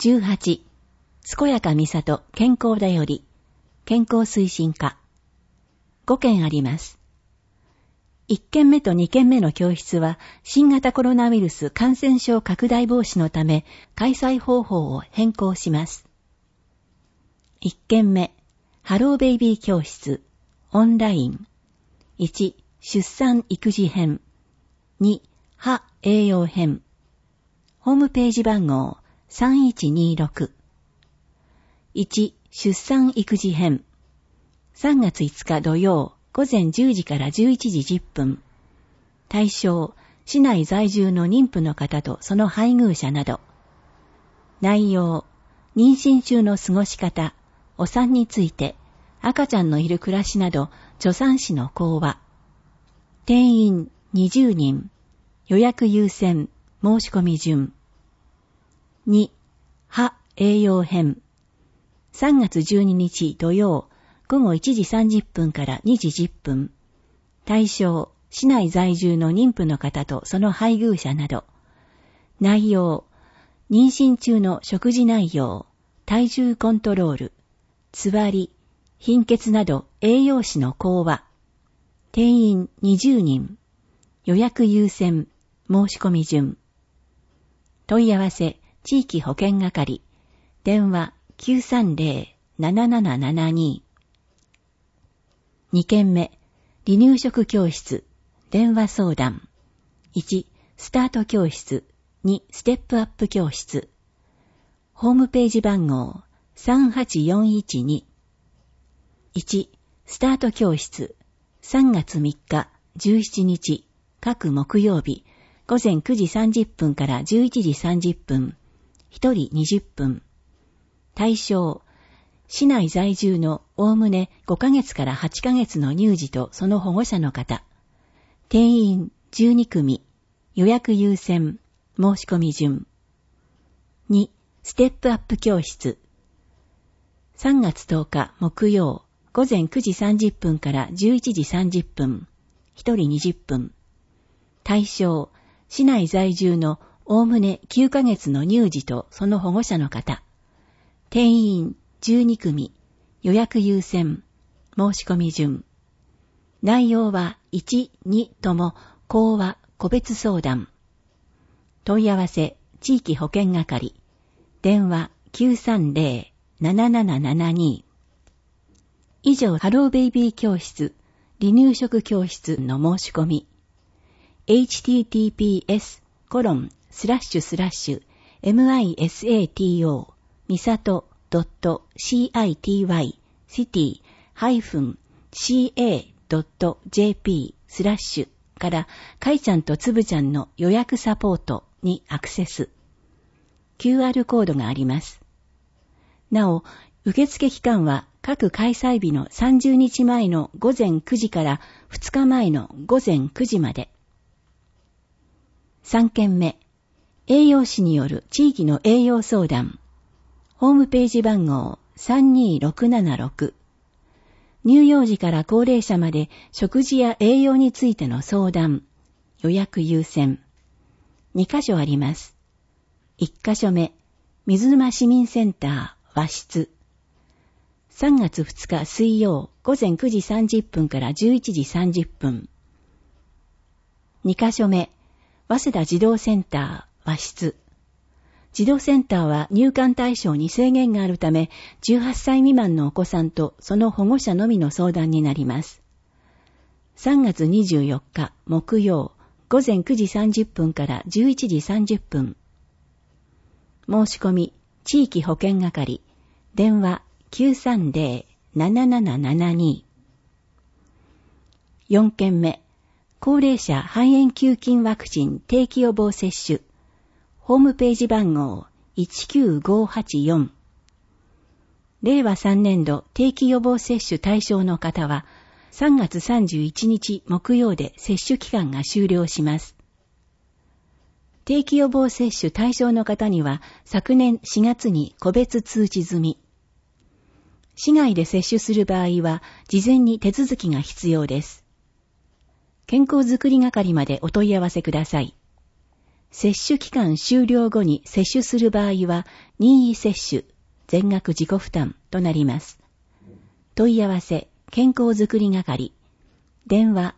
18、健やかみさと健康だより、健康推進課。5件あります。1件目と2件目の教室は、新型コロナウイルス感染症拡大防止のため、開催方法を変更します。1件目、ハローベイビー教室、オンライン。1、出産育児編。2、歯栄養編。ホームページ番号3126。1、出産育児編。3月5日土曜午前10時から11時10分。対象、市内在住の妊婦の方とその配偶者など。内容、妊娠中の過ごし方、お産について、赤ちゃんのいる暮らしなど、助産師の講話。定員20人。予約優先、申し込み順。2、歯栄養編。3月12日土曜、午後1時30分から2時10分。対象、市内在住の妊婦の方とその配偶者など。内容、妊娠中の食事内容、体重コントロール、つわり、貧血など栄養士の講話。定員20人。予約優先、申し込み順。問い合わせ、地域保健係。電話 930-7772。2件目、離乳食教室。電話相談。1、スタート教室。2、ステップアップ教室。ホームページ番号38412。1、スタート教室。3月3日、17日、各木曜日、午前9時30分から11時30分。1人20分。対象、市内在住のおおむね5ヶ月から8ヶ月の乳児とその保護者の方。定員12組。予約優先。申し込み順。2、ステップアップ教室。3月10日木曜、午前9時30分から11時30分。1人20分。対象、市内在住のおおむね9ヶ月の乳児とその保護者の方。定員12組。予約優先。申し込み順。内容は1、2とも講話、個別相談。問い合わせ、地域保健係。電話 930-7772。以上、ハローベイビー教室、離乳食教室の申し込み。https://misato.city-city-ca.jp/ からかいちゃんとつぶちゃんの予約サポートにアクセス。QR コードがあります。なお、受付期間は各開催日の30日前の午前9時から2日前の午前9時まで。3件目、栄養士による地域の栄養相談。ホームページ番号32676。乳幼児から高齢者まで食事や栄養についての相談。予約優先。2カ所あります。1カ所目、水沼市民センター和室。3月2日水曜午前9時30分から11時30分。2カ所目、早稲田児童センター和室。児童センターは入館対象に制限があるため、18歳未満のお子さんとその保護者のみの相談になります。3月24日木曜午前9時30分から11時30分。申し込み、地域保健係。電話 930-7772。4件目、高齢者肺炎球菌ワクチン定期予防接種。ホームページ番号19584。令和3年度定期予防接種対象の方は、3月31日木曜で接種期間が終了します。定期予防接種対象の方には、昨年4月に個別通知済み。市外で接種する場合は、事前に手続きが必要です。健康づくり係までお問い合わせください。 接種期間終了後に接種する場合は、任意接種、全額自己負担となります。問い合わせ、健康づくり係。電話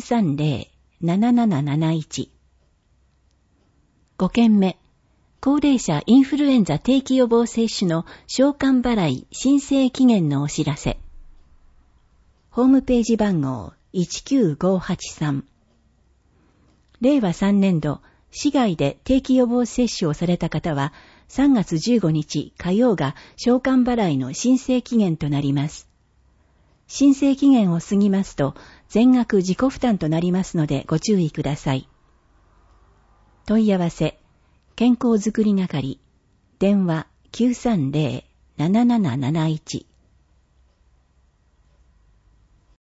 930-7771。5件目。高齢者インフルエンザ定期予防接種の償還払い申請期限のお知らせ。ホームページ番号19583。令和3年度、市外で定期予防接種をされた方は、3月15日火曜が償還払いの申請期限となります。申請期限を過ぎますと、全額自己負担となりますのでご注意ください。問い合わせ、健康づくり係。電話 930-7771。